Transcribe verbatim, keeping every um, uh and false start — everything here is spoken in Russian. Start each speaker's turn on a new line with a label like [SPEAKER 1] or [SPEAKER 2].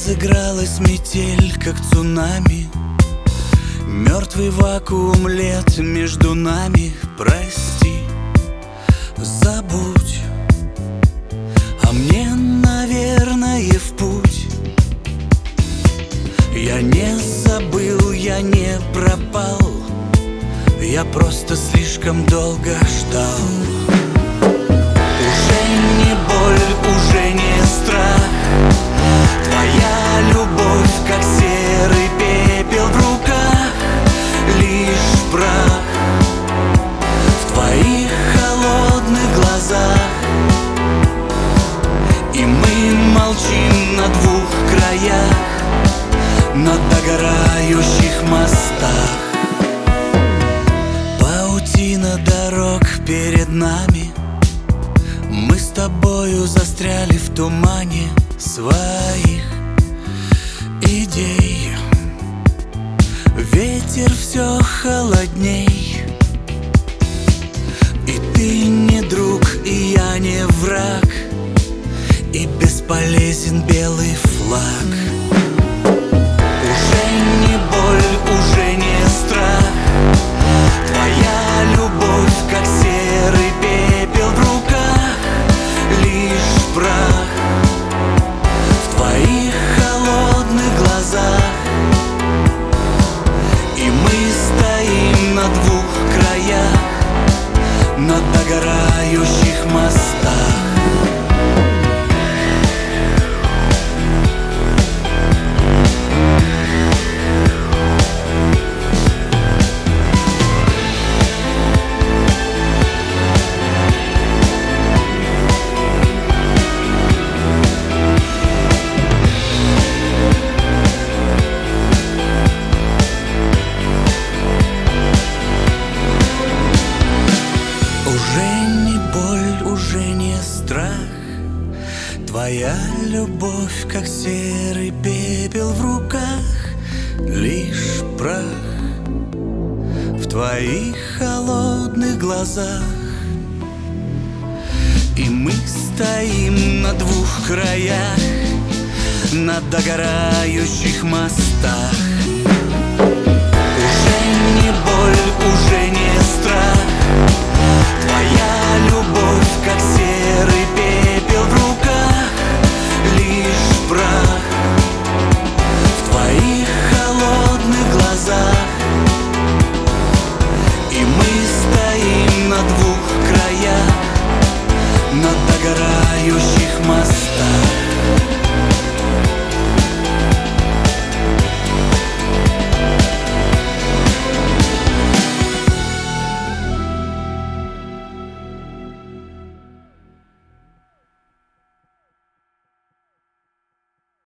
[SPEAKER 1] Разыгралась метель, как цунами. Мертвый вакуум лет между нами. Прости, забудь, а мне, наверное, в путь. Я не забыл, я не пропал, я просто слишком долго ждал. Уже не боль, уже не страх. Твоя любовь, как серый пепел в руках, лишь прах. В твоих холодных глазах. И мы молчим на двух краях, на догорающих мостах. Паутина дорог перед нами. Мы с тобою застряли в тумане своих идей. Ветер все холодней. И ты не друг, и я не враг, и бесполезен белый флаг. Уже не боль, уже не страх. Твоя любовь, как серый пепел в руках, лишь прах. В твоих холодных глазах. И мы стоим на двух краях, на догорающих мостах. Уже не боль, уже не страх. Твоя любовь, как серый пепел в руках, лишь прах. В твоих холодных глазах. И мы стоим на двух краях, на догорающих мостах.